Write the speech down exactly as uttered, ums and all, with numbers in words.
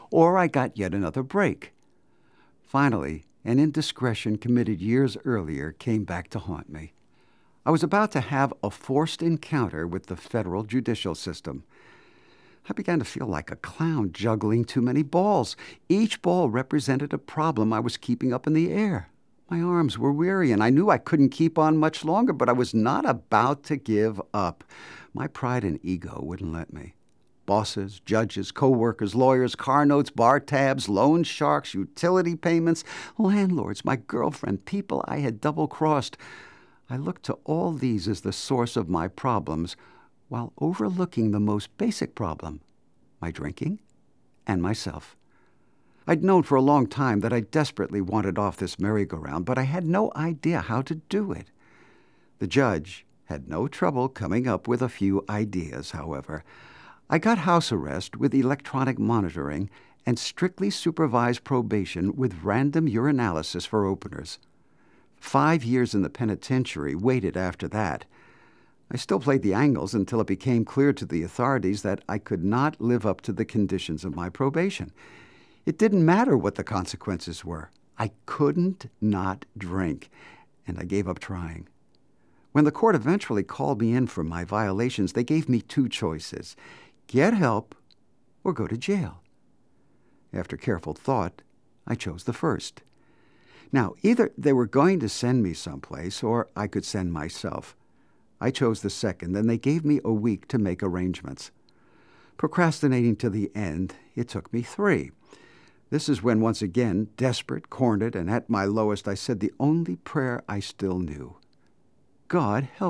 or I got yet another break. Finally, an indiscretion committed years earlier came back to haunt me. I was about to have a forced encounter with the federal judicial system. I began to feel like a clown juggling too many balls. Each ball represented a problem I was keeping up in the air. My arms were weary, and I knew I couldn't keep on much longer, but I was not about to give up. My pride and ego wouldn't let me. Bosses, judges, co-workers, lawyers, car notes, bar tabs, loan sharks, utility payments, landlords, my girlfriend, people I had double-crossed. I looked to all these as the source of my problems, while overlooking the most basic problem, my drinking and myself. I'd known for a long time that I desperately wanted off this merry-go-round, but I had no idea how to do it. The judge had no trouble coming up with a few ideas, however. I got house arrest with electronic monitoring and strictly supervised probation with random urinalysis for openers. Five years in the penitentiary waited after that. I still played the angles until it became clear to the authorities that I could not live up to the conditions of my probation. It didn't matter what the consequences were. I couldn't not drink, and I gave up trying. When the court eventually called me in for my violations, they gave me two choices: get help or go to jail. After careful thought, I chose the first. Now, either they were going to send me someplace or I could send myself. I chose the second, and they gave me a week to make arrangements. Procrastinating to the end, it took me three. This is when, once again, desperate, cornered, and at my lowest, I said the only prayer I still knew: God help